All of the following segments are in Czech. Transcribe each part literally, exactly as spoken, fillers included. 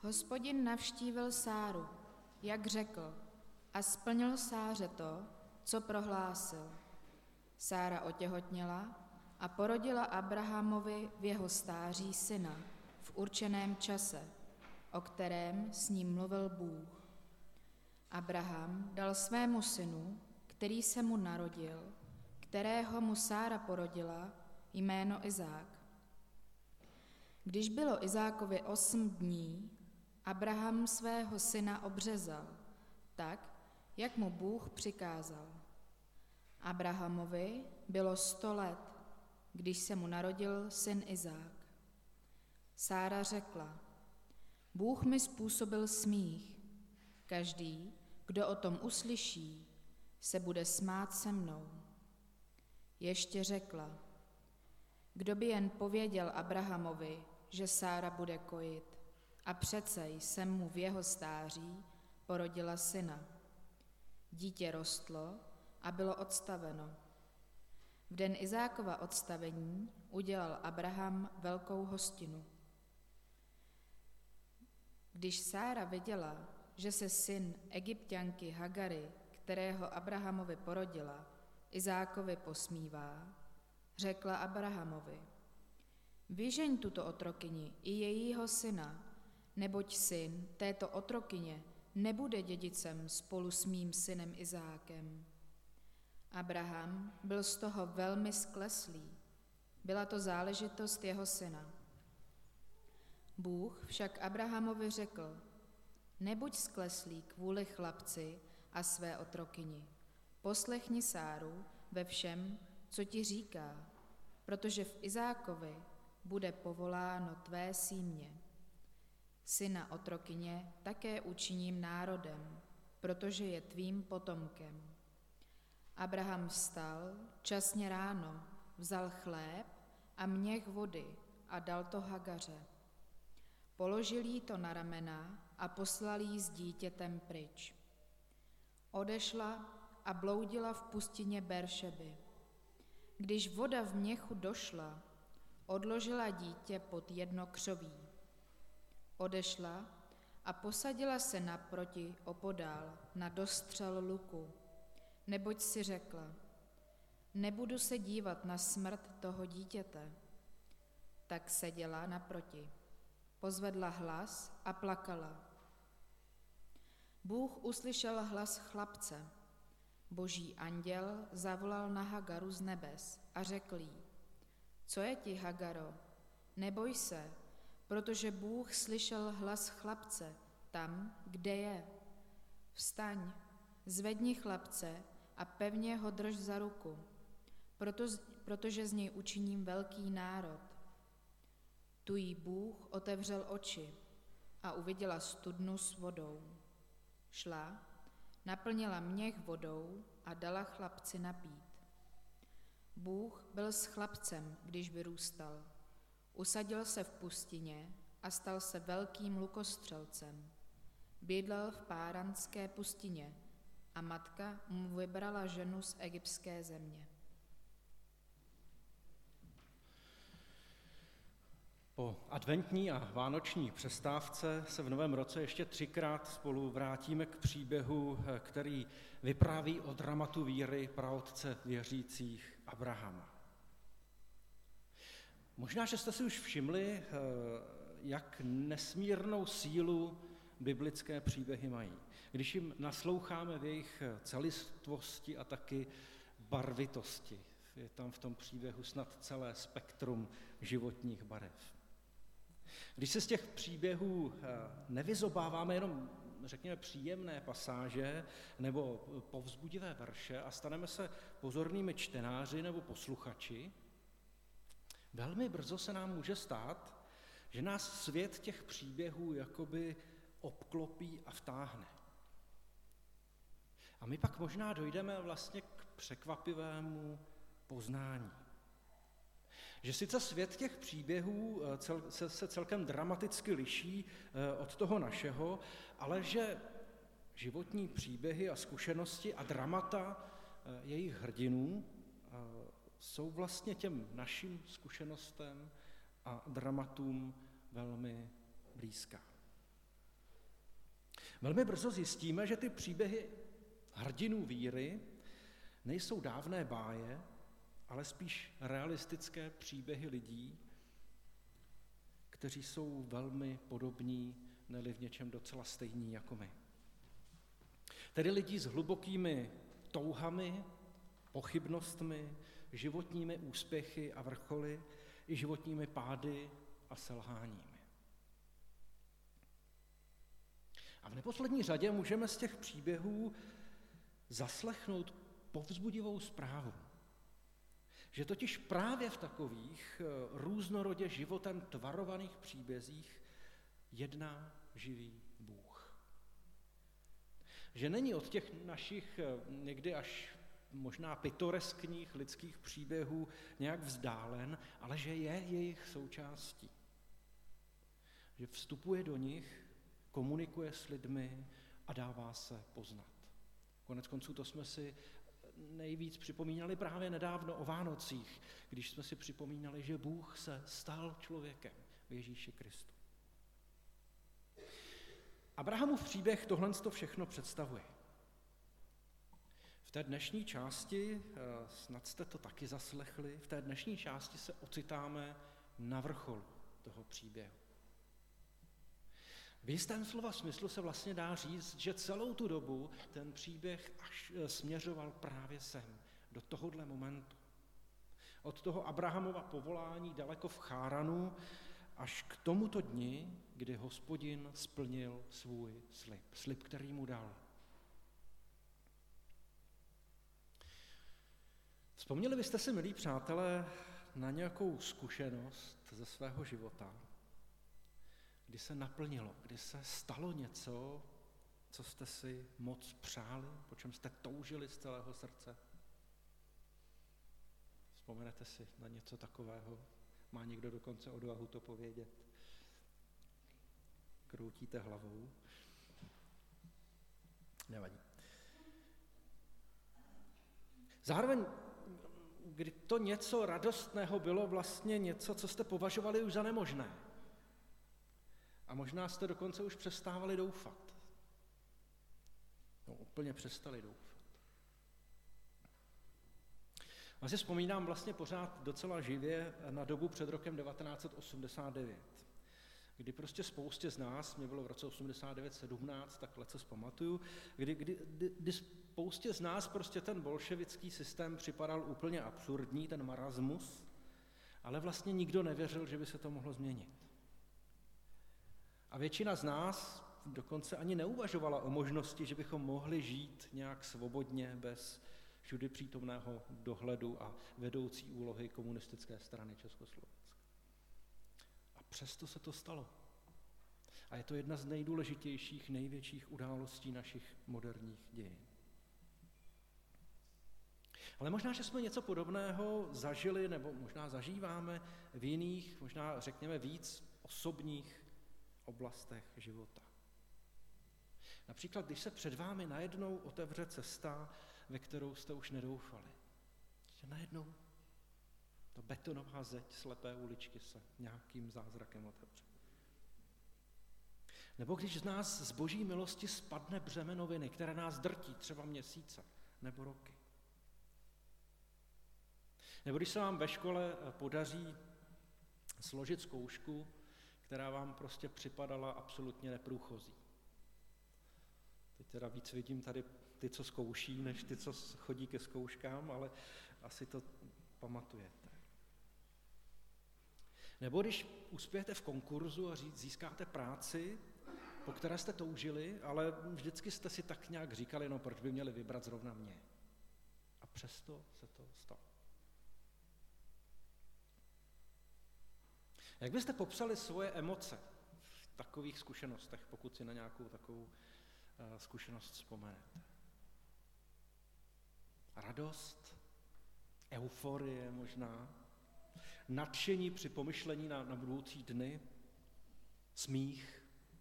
Hospodin navštívil Sáru, jak řekl, a splnil Sáře to, co prohlásil. Sára otěhotněla a porodila Abrahamovi v jeho stáří syna v určeném čase, o kterém s ním mluvil Bůh. Abraham dal svému synu, který se mu narodil, kterého mu Sára porodila, jméno Izák. Když bylo Izákovi osm dní, Abraham svého syna obřezal, tak, jak mu Bůh přikázal. Abrahamovi bylo sto let, když se mu narodil syn Izák. Sára řekla, Bůh mi způsobil smích. Každý, kdo o tom uslyší, se bude smát se mnou. Ještě řekla, kdo by jen pověděl Abrahamovi, že Sára bude kojit, a přece jsem mu v jeho stáří porodila syna. Dítě rostlo a bylo odstaveno. V den Izákova odstavení udělal Abraham velkou hostinu. Když Sára viděla, že se syn Egypťanky Hagary, kterého Abrahamovi porodila, Izákovi posmívá, řekla Abrahamovi, vyžeň tuto otrokyni i jejího syna, neboť syn této otrokyně nebude dědicem spolu s mým synem Izákem. Abraham byl z toho velmi skleslý. Byla to záležitost jeho syna. Bůh však Abrahamovi řekl, nebuď skleslý kvůli chlapci a své otrokyni. Poslechni Sáru ve všem, co ti říká, protože v Izákovi bude povoláno tvé símě. Syna otrokyně také učiním národem, protože je tvým potomkem. Abraham vstal časně ráno, vzal chléb a měch vody a dal to Hagaře. Položil jí to na ramena a poslal jí s dítětem pryč. Odešla a bloudila v pustině Beršeby. Když voda v měchu došla, odložila dítě pod jedno křoví. Odešla a posadila se naproti opodál na dostřel luku, neboť si řekla, nebudu se dívat na smrt toho dítěte. Tak seděla naproti, pozvedla hlas a plakala. Bůh uslyšel hlas chlapce. Boží anděl zavolal na Hagaru z nebes a řekl jí, co je ti, Hagaro? Neboj se, protože Bůh slyšel hlas chlapce tam, kde je. Vstaň, zvedni chlapce a pevně ho drž za ruku, proto, protože z něj učiním velký národ. Tu jí Bůh otevřel oči a uviděla studnu s vodou. Šla, naplnila měch vodou a dala chlapci napít. Bůh byl s chlapcem, když vyrůstal. Usadil se v pustině a stal se velkým lukostřelcem. Bydlel v Páranské pustině a matka mu vybrala ženu z egyptské země. Po adventní a vánoční přestávce se v novém roce ještě třikrát spolu vrátíme k příběhu, který vypráví o dramatu víry praotce věřících Abrahama. Možná, že jste si už všimli, jak nesmírnou sílu biblické příběhy mají. Když jim nasloucháme v jejich celistvosti a taky barvitosti. Je tam v tom příběhu snad celé spektrum životních barev. Když se z těch příběhů nevyzobáváme jenom, řekněme, příjemné pasáže nebo povzbudivé verše a staneme se pozornými čtenáři nebo posluchači, velmi brzo se nám může stát, že nás svět těch příběhů jakoby obklopí a vtáhne. A my pak možná dojdeme vlastně k překvapivému poznání. Že sice svět těch příběhů cel, se, se celkem dramaticky liší od toho našeho, ale že životní příběhy a zkušenosti a dramata jejich hrdinů jsou vlastně těm našim zkušenostem a dramatům velmi blízká. velmi brzo zjistíme, že ty příběhy hrdinů víry nejsou dávné báje, ale spíš realistické příběhy lidí, kteří jsou velmi podobní, ne-li v něčem docela stejní jako my. Tedy lidí s hlubokými touhami, pochybnostmi, životními úspěchy a vrcholy i životními pády a selháními. A v neposlední řadě můžeme z těch příběhů zaslechnout povzbudivou zprávu, že totiž právě v takových různorodě životem tvarovaných příbězích jedná živý Bůh. Že není od těch našich někdy až možná pitoreskních lidských příběhů nějak vzdálen, ale že je jejich součástí. Že vstupuje do nich, komunikuje s lidmi a dává se poznat. Konec konců to jsme si nejvíc připomínali právě nedávno o Vánocích, když jsme si připomínali, že Bůh se stal člověkem v Ježíši Kristu. Abrahamův příběh tohle to všechno představuje. V té dnešní části, snad jste to taky zaslechli, v té dnešní části se ocitáme na vrcholu toho příběhu. V jistém slova smyslu se vlastně dá říct, že celou tu dobu ten příběh až směřoval právě sem, do tohohle momentu. Od toho Abrahamova povolání daleko v Cháranu až k tomuto dni, kdy Hospodin splnil svůj slib, slib, který mu dal. Vzpomněli byste si, milí přátelé, na nějakou zkušenost ze svého života, kdy se naplnilo, kdy se stalo něco, co jste si moc přáli, po čem jste toužili z celého srdce? Vzpomenete si na něco takového? Má někdo dokonce odvahu to povědět? Kroutíte hlavou? Nevadí. Zároveň, kdy to něco radostného bylo vlastně něco, co jste považovali už za nemožné. A možná jste dokonce už přestávali doufat. No, úplně přestali doufat. Já si vzpomínám vlastně pořád docela živě na dobu před rokem devatenáct set osmdesát devět, kdy prostě spoustě z nás, mě bylo v roce osmdesát devět sedmnáct, tak leco zpamatuju, kdy, kdy, kdy, kdy spoustě z nás prostě ten bolševický systém připadal úplně absurdní, ten marasmus, ale vlastně nikdo nevěřil, že by se to mohlo změnit. A většina z nás dokonce ani neuvažovala o možnosti, že bychom mohli žít nějak svobodně bez všudy přítomného dohledu a vedoucí úlohy komunistické strany Československa. A přesto se to stalo. A je to jedna z nejdůležitějších, největších událostí našich moderních dějin. Ale možná, že jsme něco podobného zažili, nebo možná zažíváme v jiných, možná řekněme víc osobních oblastech života. Například, když se před vámi najednou otevře cesta, ve kterou jste už nedoufali. Že najednou ta betonová zeď slepé uličky se nějakým zázrakem otevře. Nebo když z nás z boží milosti spadne břemeno viny, které nás drtí třeba měsíce nebo roky. Nebo když se vám ve škole podaří složit zkoušku, která vám prostě připadala absolutně neprůchozí. Teď teda víc vidím tady ty, co zkouší, než ty, co chodí ke zkouškám, ale asi to pamatujete. Nebo když uspějete v konkurzu a získáte práci, po které jste toužili, ale vždycky jste si tak nějak říkali, no proč by měli vybrat zrovna mě. A přesto se to stalo. Jak byste popsali svoje emoce v takových zkušenostech, pokud si na nějakou takovou uh, zkušenost vzpomenete? Radost, euforie možná, nadšení při pomyšlení na, na budoucí dny, smích.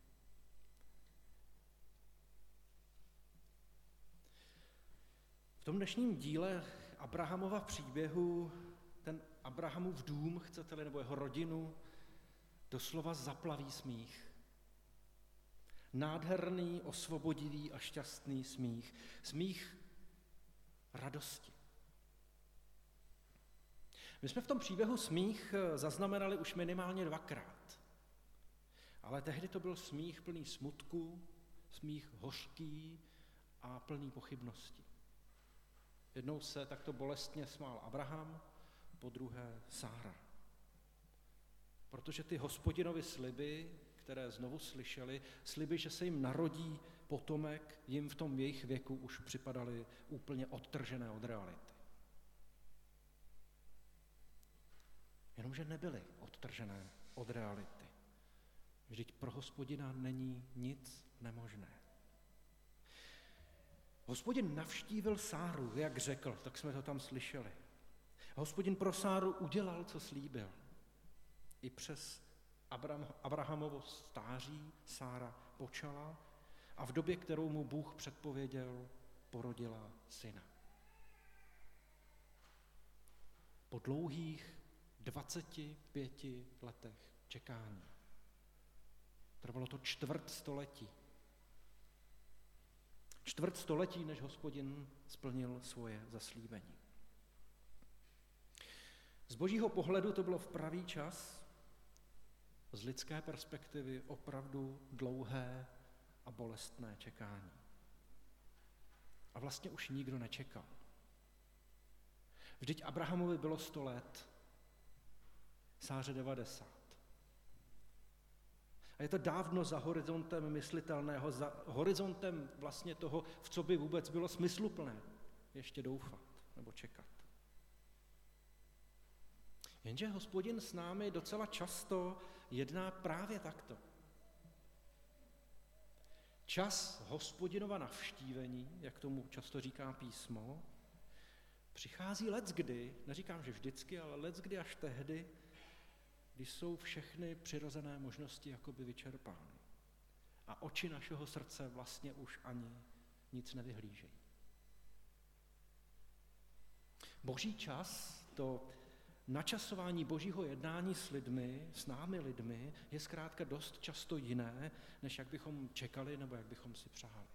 V tom dnešním díle Abrahamova příběhu ten Abrahamův dům, chcete-li, nebo jeho rodinu, doslova zaplaví smích. Nádherný, osvobodivý a šťastný smích. Smích radosti. My jsme v tom příběhu smích zaznamenali už minimálně dvakrát. Ale tehdy to byl smích plný smutku, smích hořký a plný pochybností. Jednou se takto bolestně smál Abraham, po druhé Sára. Protože ty Hospodinovi sliby, které znovu slyšeli, sliby, že se jim narodí potomek, jim v tom jejich věku už připadaly úplně odtržené od reality. Jenomže nebyly odtržené od reality. Vždyť pro Hospodina není nic nemožné. Hospodin navštívil Sáru, jak řekl, tak jsme to tam slyšeli. Hospodin pro Sáru udělal, co slíbil. I přes Abraham, Abrahamovo stáří Sára počala a v době, kterou mu Bůh předpověděl, porodila syna. Po dlouhých dvaceti pěti letech čekání. Trvalo to čtvrt století. Čtvrt století, než Hospodin splnil svoje zaslíbení. Z božího pohledu to bylo v pravý čas, z lidské perspektivy opravdu dlouhé a bolestné čekání. A vlastně už nikdo nečekal. Vždyť Abrahamovi bylo sto let, Sáře devadesát. A je to dávno za horizontem myslitelného, za horizontem vlastně toho, v co by vůbec bylo smysluplné ještě doufat nebo čekat. Jenže Hospodin s námi docela často jedná právě takto. Čas Hospodinova navštívení, jak tomu často říká písmo, přichází leckdy, neříkám, že vždycky, ale leckdy až tehdy, když jsou všechny přirozené možnosti jakoby vyčerpány. A oči našeho srdce vlastně už ani nic nevyhlížejí. Boží čas, to načasování božího jednání s lidmi, s námi lidmi, je zkrátka dost často jiné, než jak bychom čekali nebo jak bychom si přáli.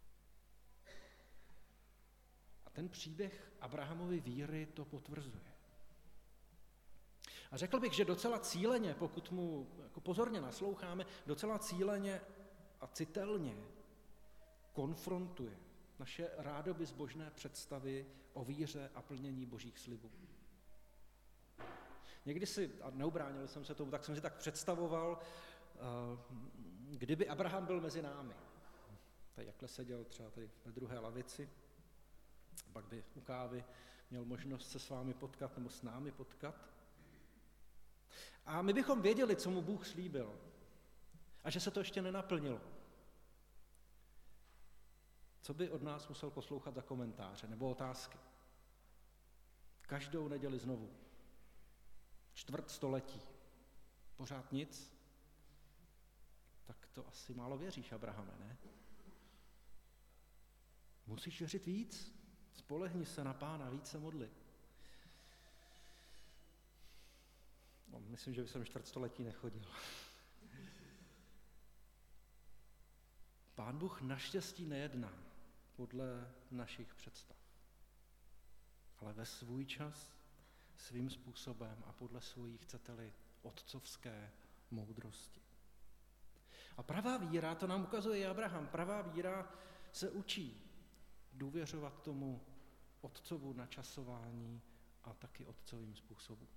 A ten příběh Abrahamovy víry to potvrzuje. A řekl bych, že docela cíleně, pokud mu jako pozorně nasloucháme, docela cíleně a citelně konfrontuje naše rádoby zbožné představy o víře a plnění božích slibů. Někdy si, a neubránil jsem se tomu, tak jsem si tak představoval, kdyby Abraham byl mezi námi. Tady jakhle seděl třeba tady na druhé lavici, pak by u kávy měl možnost se s vámi potkat nebo s námi potkat. A my bychom věděli, co mu Bůh slíbil a že se to ještě nenaplnilo. Co by od nás musel poslouchat za komentáře nebo otázky? Každou neděli znovu. Čtvrt století. Pořád nic? Tak to asi málo věříš, Abrahame, ne? Musíš věřit víc? Spolehni se na Pána, víc se modli. No, myslím, že jsem čtvrt století nechodil. Pán Bůh naštěstí nejedná podle našich představ, ale ve svůj čas, svým způsobem a podle svojí, chcete-li, otcovské moudrosti. A pravá víra, to nám ukazuje i Abraham, pravá víra se učí důvěřovat tomu otcovu načasování a taky otcovým způsobům.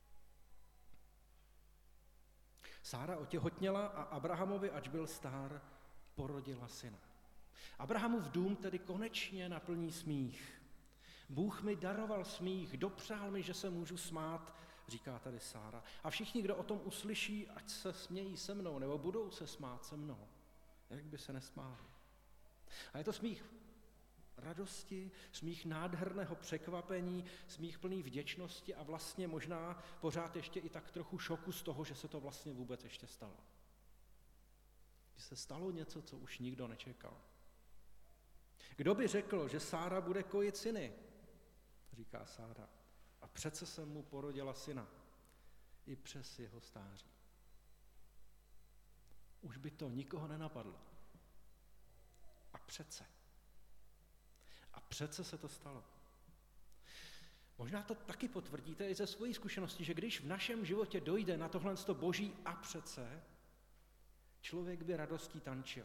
Sára otěhotněla a Abrahamovi, ač byl stár, porodila syna. Abrahamův dům tedy konečně naplní smích. Bůh mi daroval smích, dopřál mi, že se můžu smát, říká tady Sára. A všichni, kdo o tom uslyší, ať se smějí se mnou, nebo budou se smát se mnou. Jak by se nesmáli. A je to smích radosti, smích nádherného překvapení, smích plný vděčnosti a vlastně možná pořád ještě i tak trochu šoku z toho, že se to vlastně vůbec ještě stalo. Že se stalo něco, co už nikdo nečekal. Kdo by řekl, že Sára bude kojit syny? Říká Sára. A přece jsem mu porodila syna. I přes jeho stáří. Už by to nikoho nenapadlo. přece. A přece se to stalo. Možná to taky potvrdíte i ze svojí zkušenosti, že když v našem životě dojde na tohle boží a přece, člověk by radostí tančil.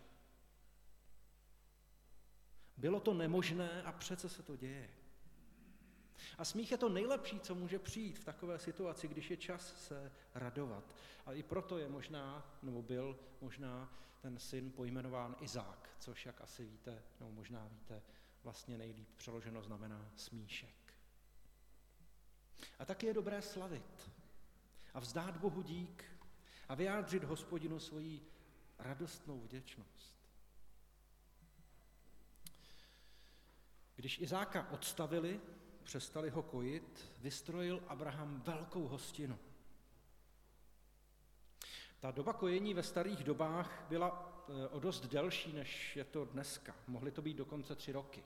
Bylo to nemožné a přece se to děje. A smích je to nejlepší, co může přijít v takové situaci, když je čas se radovat. A i proto je možná, nebo byl možná ten syn pojmenován Izák, což, jak asi víte, nebo možná víte, vlastně nejlíp přeloženo znamená smíšek. A taky je dobré slavit a vzdát Bohu dík a vyjádřit Hospodinu svoji radostnou vděčnost. Když Izáka odstavili, přestali ho kojit, vystrojil Abraham velkou hostinu. Ta doba kojení ve starých dobách byla o dost delší, než je to dneska. Mohly to být dokonce tři roky.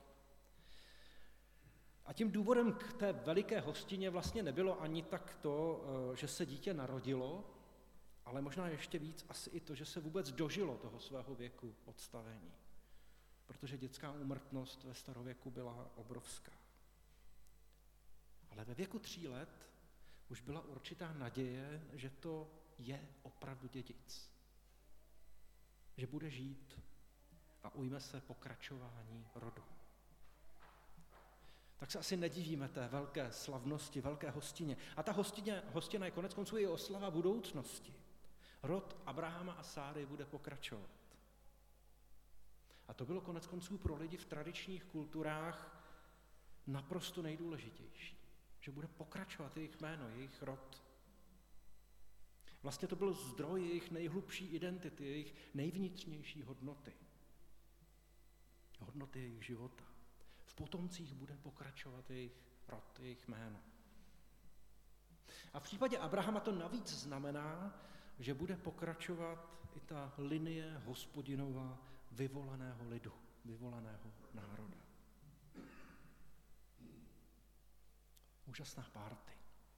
A tím důvodem k té veliké hostině vlastně nebylo ani tak to, že se dítě narodilo, ale možná ještě víc asi i to, že se vůbec dožilo toho svého věku odstavení. Protože dětská úmrtnost ve starověku byla obrovská. Ale ve věku tří let už byla určitá naděje, že to je opravdu dědic. Že bude žít a ujme se pokračování rodu. Tak se asi nedivíme té velké slavnosti, velké hostině. A ta hostině, hostina je konec konců i oslava budoucnosti. Rod Abrahama a Sáry bude pokračovat. A to bylo konec konců pro lidi v tradičních kulturách naprosto nejdůležitější. Že bude pokračovat jejich jméno, jejich rod. Vlastně to byl zdroj jejich nejhlubší identity, jejich nejvnitřnější hodnoty. Hodnoty jejich života. V potomcích bude pokračovat jejich rod, jejich jméno. A v případě Abrahama to navíc znamená, že bude pokračovat i ta linie Hospodinova vyvolaného lidu, vyvolaného národa. Úžasná párty.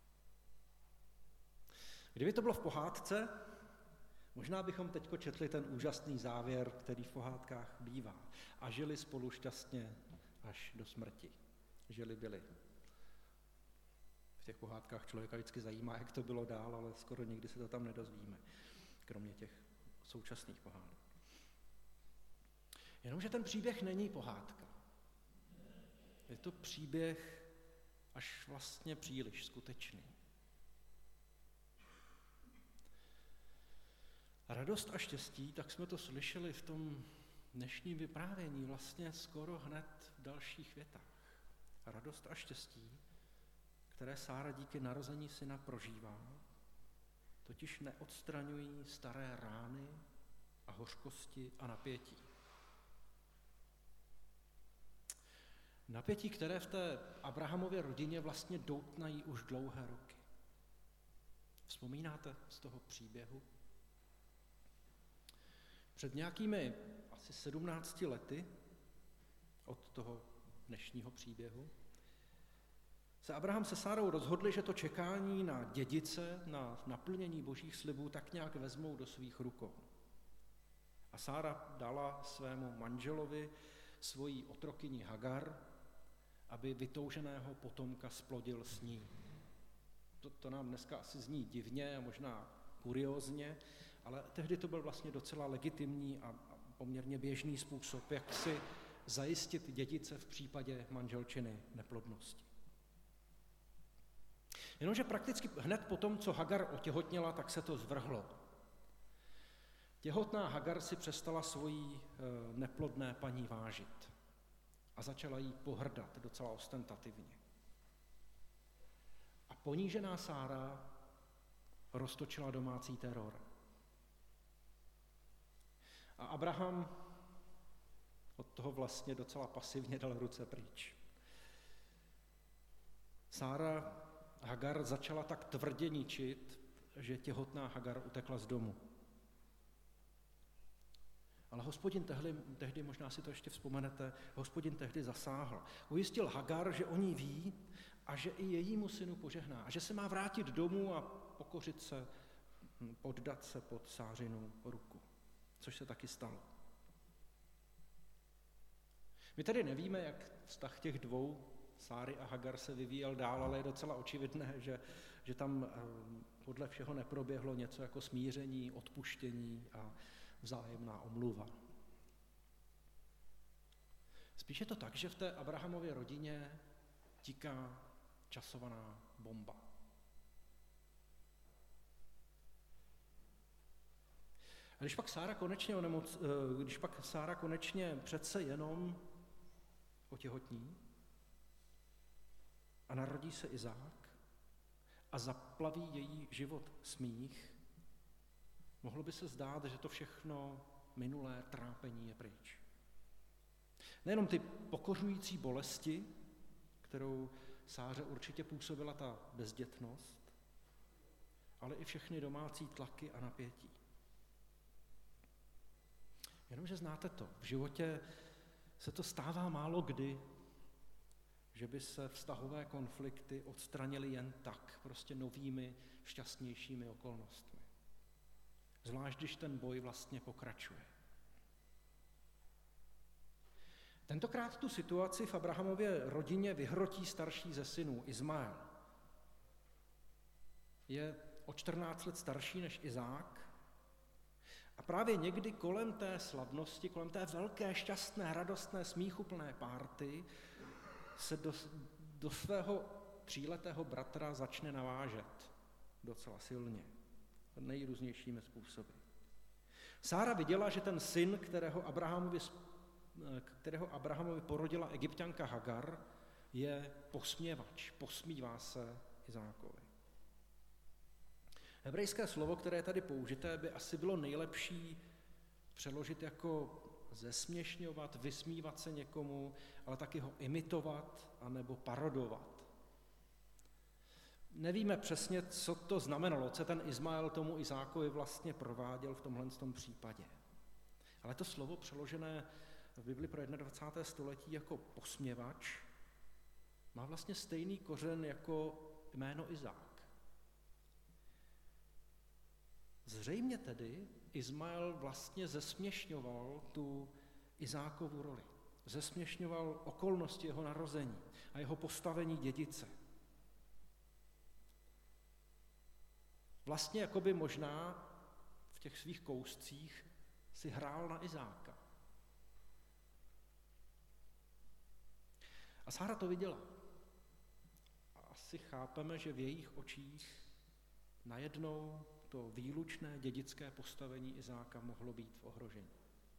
Kdyby to bylo v pohádce, možná bychom teďko četli ten úžasný závěr, který v pohádkách bývá. A žili spolu šťastně až do smrti. Žili byli. V těch pohádkách člověka vždycky zajímá, jak to bylo dál, ale skoro nikdy se to tam nedozvíme, kromě těch současných pohádek. Jenomže ten příběh není pohádka. Je to příběh až vlastně příliš skutečný. Radost a štěstí, tak jsme to slyšeli v tom dnešním vyprávění, vlastně skoro hned v dalších větách. Radost a štěstí, které Sára díky narození syna prožívá, totiž neodstraňují staré rány a hořkosti a napětí. Napětí, které v té Abrahamově rodině vlastně doutnají už dlouhé roky. Vzpomínáte z toho příběhu? Před nějakými asi sedmnácti lety od toho dnešního příběhu se Abraham se Sárou rozhodli, že to čekání na dědice, na naplnění božích slibů tak nějak vezmou do svých rukou. A Sára dala svému manželovi svoji otrokyni Hagar, aby vytouženého potomka splodil s ní. To, to nám dneska asi zní divně a možná kuriózně, ale tehdy to byl vlastně docela legitimní a poměrně běžný způsob, jak si zajistit dědice v případě manželčiny neplodnosti. Jenomže prakticky hned po tom, co Hagar otěhotněla, tak se to zvrhlo. Těhotná Hagar si přestala svojí neplodné paní vážit a začala jí pohrdat docela ostentativně. A ponížená Sára roztočila domácí teror. A Abraham od toho vlastně docela pasivně dal ruce pryč. Sára Hagar začala tak tvrdě ničit, že těhotná Hagar utekla z domu. Ale Hospodin tehdy, tehdy, možná si to ještě vzpomenete, Hospodin tehdy zasáhl. Ujistil Hagar, že o ní ví a že i jejímu synu požehná. A že se má vrátit domů a pokořit se, poddat se pod Sářinu ruku. Což se taky stalo. My tady nevíme, jak vztah těch dvou, Sáry a Hagar, se vyvíjel dál, ale je docela očividné, že, že tam podle všeho neproběhlo něco jako smíření, odpuštění a vzájemná omluva. Spíš je to tak, že v té Abrahamově rodině tiká časovaná bomba. A když pak Sára konečně, onemoc, když pak Sára konečně přece jenom otěhotní a narodí se Izák a zaplaví její život smích, mohlo by se zdát, že to všechno minulé trápení je pryč. Nejenom ty pokořující bolesti, kterou Sáře určitě působila ta bezdětnost, ale i všechny domácí tlaky a napětí. Jenomže znáte to, v životě se to stává málo kdy, že by se vztahové konflikty odstranily jen tak, prostě novými, šťastnějšími okolnostmi. Zvlášť, když ten boj vlastně pokračuje. Tentokrát tu situaci v Abrahamově rodině vyhrotí starší ze synů, Izmael. Je o čtrnáct let starší než Izák a právě někdy kolem té slavnosti, kolem té velké, šťastné, radostné, smíchuplné párty se do, do svého tříletého bratra začne navážet docela silně, nejrůznějšími způsoby. Sára viděla, že ten syn, kterého Abrahamovi, kterého Abrahamovi porodila Egypťanka Hagar, je posměvač, posmívá se Izákovi. Hebrejské slovo, které je tady použité, by asi bylo nejlepší přeložit jako zesměšňovat, vysmívat se někomu, ale taky ho imitovat anebo parodovat. Nevíme přesně, co to znamenalo, co ten Izmael tomu Izákovi vlastně prováděl v tomhle tom případě. Ale to slovo přeložené v Bibli pro dvacáté první století jako posměvač má vlastně stejný kořen jako jméno Izák. Zřejmě tedy Izmael vlastně zesměšňoval tu Izákovu roli. Zesměšňoval okolnosti jeho narození a jeho postavení dědice. Vlastně jakoby možná v těch svých kouscích si hrál na Izáka. A Sára to viděla. A asi chápeme, že v jejich očích najednou to výlučné dědické postavení Izáka mohlo být v ohrožení.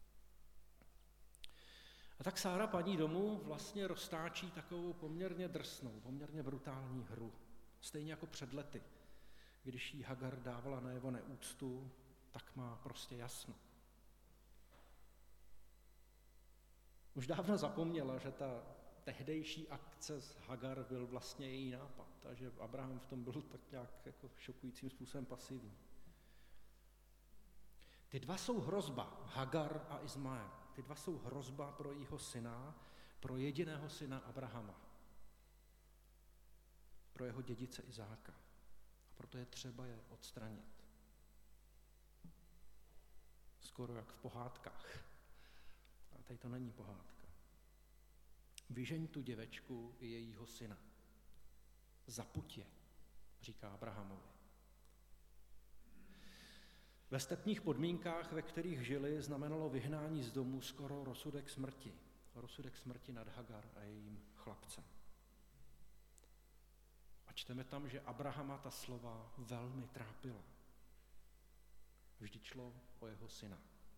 A tak Sára paní domu vlastně roztáčí takovou poměrně drsnou, poměrně brutální hru. Stejně jako před lety, když jí Hagar dávala najevo neúctu, tak má prostě jasno. Už dávno zapomněla, že ta tehdejší akce s Hagar byl vlastně její nápad a že Abraham v tom byl tak nějak jako šokujícím způsobem pasivní. Ty dva jsou hrozba, Hagar a Izmael. Ty dva jsou hrozba pro jeho syna, pro jediného syna Abrahama, pro jeho dědice Izáka. A proto je třeba je odstranit. Skoro jak v pohádkách. A tady to není pohádka. Vyžeň tu děvečku i jejího syna. Zapuť je, říká Abrahamovi. Ve stepních podmínkách, ve kterých žili, znamenalo vyhnání z domu skoro rozsudek smrti. Rozsudek smrti nad Hagar a jejím chlapcem. A čteme tam, že Abrahama ta slova velmi trápila. Vždyť šlo o jeho syna.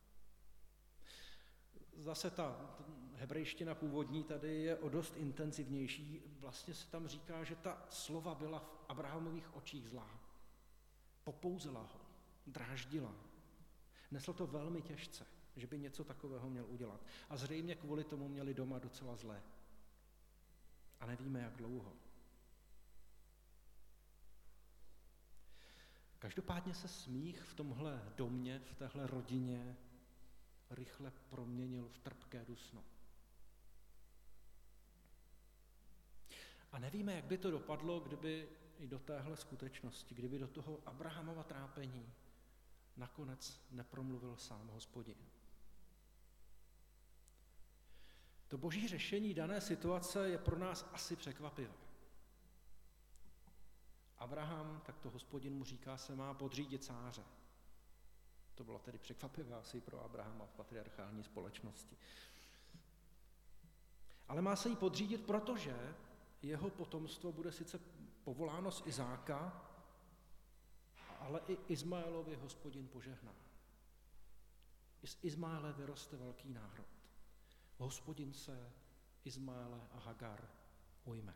Zase ta hebrejština původní tady je o dost intenzivnější. Vlastně se tam říká, že ta slova byla v Abrahamových očích zlá. Popouzela ho, dráždila. Nesl to velmi těžce, že by něco takového měl udělat. A zřejmě kvůli tomu měli doma docela zlé. A nevíme, jak dlouho. Každopádně se smích v tomhle domě, v téhle rodině rychle proměnil v trpké dusno. A nevíme, jak by to dopadlo, kdyby i do téhle skutečnosti, kdyby do toho Abrahamova trápení nakonec nepromluvil sám Hospodin. To boží řešení dané situace je pro nás asi překvapivé. Abraham, tak to Hospodin mu říká, se má podřídit Sáře. To bylo tedy překvapivé asi pro Abrahama v patriarchální společnosti. Ale má se jí podřídit, protože jeho potomstvo bude sice povoláno z Izáka, ale i Izmaelovi Hospodin požehná. I z Izmaele vyroste velký národ. Hospodin se Izmaele a Hagar ujme.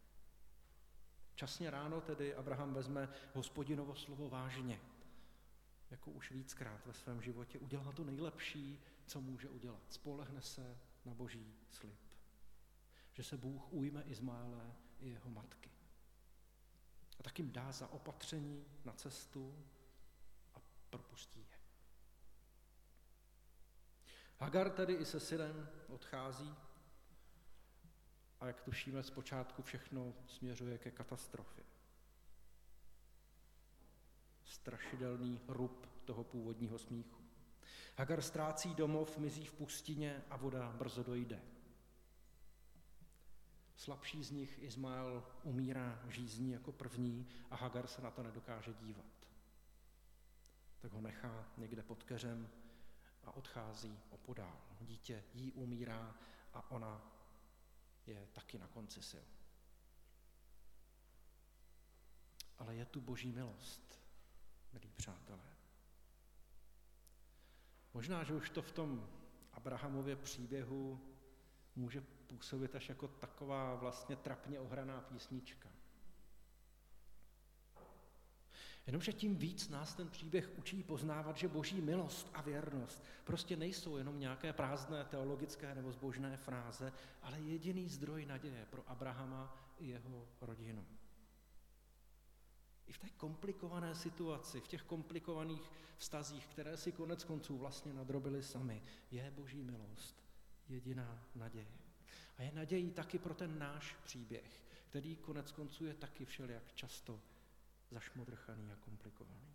Časně ráno tedy Abraham vezme Hospodinovo slovo vážně, jako už víckrát ve svém životě. Udělá to nejlepší, co může udělat. Spolehne se na boží slib, že se Bůh ujme Izmaele i jeho matky. A tak jim dá zaopatření na cestu a propustí je. Hagar tedy i se synem odchází a jak tušíme, zpočátku všechno směřuje ke katastrofě. Strašidelný rub toho původního smíchu. Hagar ztrácí domov, mizí v pustině a voda brzo dojde. Slabší z nich Izmael umírá žízní jako první a Hagar se na to nedokáže dívat. Tak ho nechá někde pod keřem a odchází opodál. Dítě jí umírá a ona je taky na konci sil. Ale je tu boží milost, milí přátelé. Možná, že už to v tom Abrahamově příběhu může působit až jako taková vlastně trapně ohraná písnička. Jenomže tím víc nás ten příběh učí poznávat, že boží milost a věrnost prostě nejsou jenom nějaké prázdné teologické nebo zbožné fráze, ale jediný zdroj naděje pro Abrahama i jeho rodinu. I v té komplikované situaci, v těch komplikovaných vztazích, které si konec konců vlastně nadrobili sami, je boží milost jediná naděje. A je nadějí taky pro ten náš příběh, který konec konců je taky všelijak často zašmodrchaný a komplikovaný.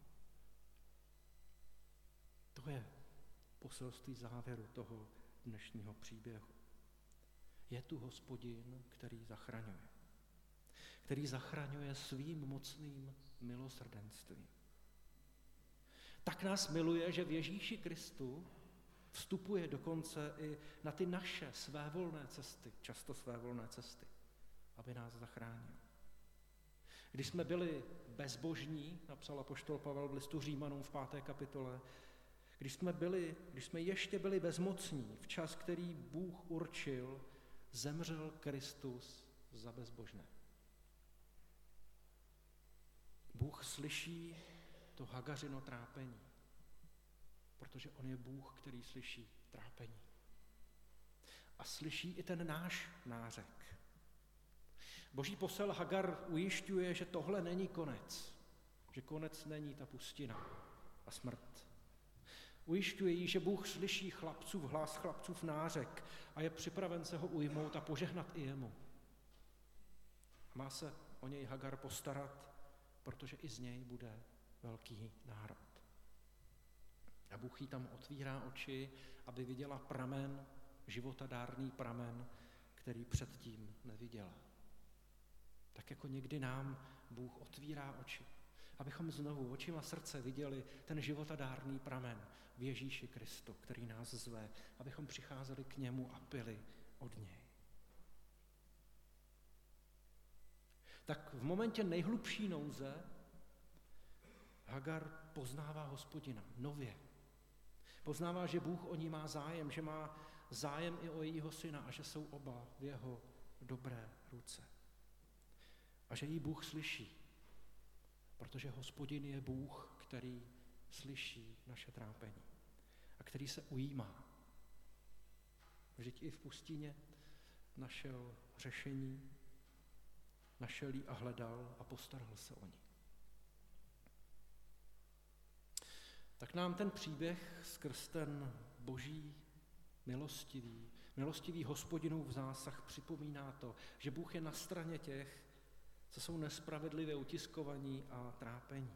To je poselství závěru toho dnešního příběhu. Je tu Hospodin, který zachraňuje. Který zachraňuje svým mocným milosrdenstvím. Tak nás miluje, že v Ježíši Kristu vstupuje dokonce i na ty naše svévolné cesty, často svévolné cesty, aby nás zachránil. Když jsme byli bezbožní, napsal apoštol Pavel v listu Římanům v páté kapitole, když jsme, byli, když jsme ještě byli bezmocní, v čas, který Bůh určil, zemřel Kristus za bezbožné. Bůh slyší to Hagařino trápení, protože on je Bůh, který slyší trápení. A slyší i ten náš nářek. Boží posel Hagar ujišťuje, že tohle není konec, že konec není ta pustina a smrt. Ujišťuje jí, že Bůh slyší chlapcův hlas, chlapcův nářek a je připraven se ho ujmout a požehnat i jemu. A má se o něj Hagar postarat, protože i z něj bude velký národ. A Bůh jí tam otvírá oči, aby viděla pramen, životadárný pramen, který předtím neviděla. Tak jako někdy nám Bůh otvírá oči, abychom znovu očima srdce viděli ten životadárný pramen v Ježíši Kristu, který nás zve, abychom přicházeli k němu a pili od něj. Tak v momentě nejhlubší nouze Hagar poznává Hospodina nově. Poznává, že Bůh o ní má zájem, že má zájem i o jejího syna a že jsou oba v jeho dobré ruce. A že jí Bůh slyší, protože Hospodin je Bůh, který slyší naše trápení a který se ujímá. Vždyť i v pustině našel řešení, našel jí a hledal a postaral se o ní. Tak nám ten příběh skrz ten boží milostivý, milostivý Hospodinův zásah připomíná to, že Bůh je na straně těch, co jsou nespravedlivě utiskovaní a trápení.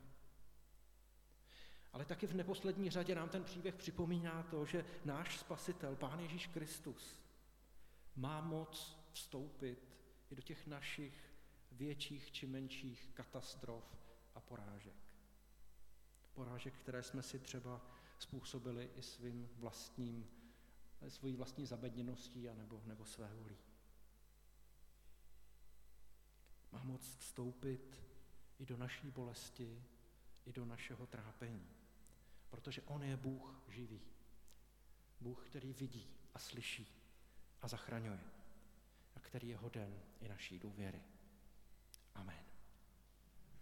Ale taky v neposlední řadě nám ten příběh připomíná to, že náš Spasitel, Pán Ježíš Kristus, má moc vstoupit i do těch našich větších či menších katastrof a porážek. Porážek, které jsme si třeba způsobili i svým vlastním, svojí vlastní zabedněností anebo, nebo své vůlí. Má moc vstoupit i do naší bolesti, i do našeho trápení, protože on je Bůh živý. Bůh, který vidí a slyší a zachraňuje a který je hoden i naší důvěry. Amen.